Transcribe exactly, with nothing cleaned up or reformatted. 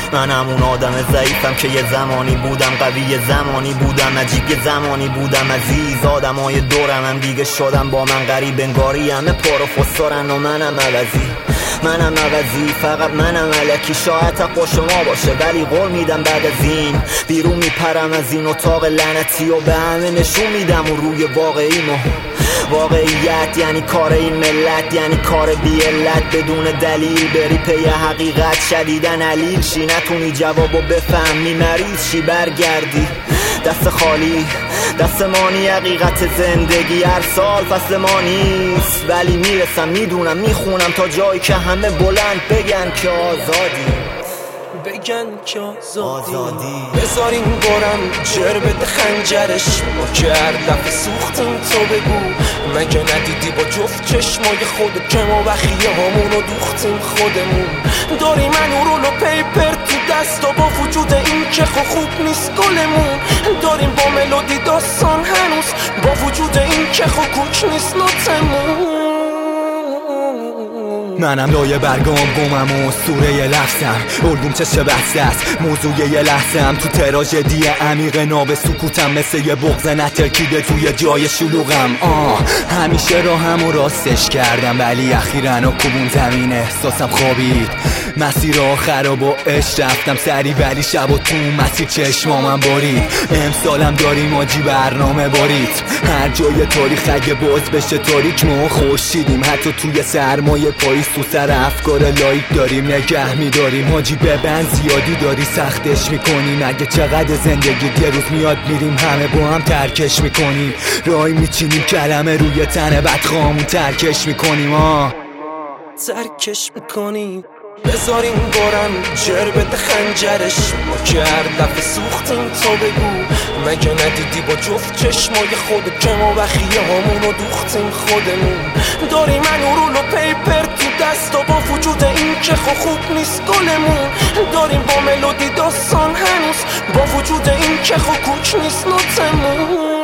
منم اون آدم ضعیفم که یه زمانی بودم قوی، یه زمانی بودم عجیب، یه زمانی بودم عزیز. آدمای دورم هم دیگه شدم با من غریب، انگاری همه پر و فسارن و منم عوضی. منم عوضی، فقط منم الکی. شاید حق با شما باشه ولی قول میدم بعد از این بیرون میپرم از این اتاق لعنتی و به همه نشون میدم اون روی واقعیمو. واقعیت یعنی کار این ملت، یعنی کار بی علت بدون دلیل بری پی حقیقت، شدیدن علیل شی نتونی جوابو بفهمی، مریض شی برگردی دست خالی. دست مانی حقیقت زندگی هر سال فصل ما نیست، ولی میرسم میدونم میخونم تا جایی که همه بلند بگن که آزادی، بگن که آزادی. بذارین برم جر بده خنجرش، ما که هر دفعه سوختیم تو بگو مگه ندیدی با جفت چشمای خود که ما بخیه همونو دوختیم خودمون. داریم انورول و پیپر تو دست و با وجود این که خو خوب نیست گلمون، داریم با ملودی داستان هنوز با وجود این که خو کوک نیست نوتمون. منم لایه برگام گمم و سوره یه لحظم، الگوم چشه بسته است موضوع یه لحظم. تو تراژدی عمیق ناب سکوتم مثل یه بغض نترکیده توی جای شلوغم. آه همیشه راهم و راستش کردم ولی اخیراً و کوبون زمین احساسم خوابید. مسیر آخر و عشق رفتم سری ولی شب و تو مسیر چشمامم بارید. امسالم داریم آجی برنامه بارید، هر جای تاریخ اگه باز بشه تاریک ما خوشیدیم. حتی توی سرمایه پاییز تو سر افکار لایک داریم نگه میداریم. حاجی ببند زیادی داری سختش میکنیم، اگه چقدر زندگی یه روز میاد میریم همه با هم ترکش میکنیم. رای میچینیم کلمه روی تن بدخوامون ترکش میکنیم. آه ترکش میکنیم. بذارین برم جر بده خنجرش، ما که هر دفعه سوختیم تو بگو مگه ندیدی با جفت چشمای خود که ما بخیه همونو دوختیم خودمون. داریم انورول و پیپر تو دست و با وجود این که خو خوب نیست گلمون، داریم با ملودی داستان هنوز با وجود این که خو کوک نیست نوتمون.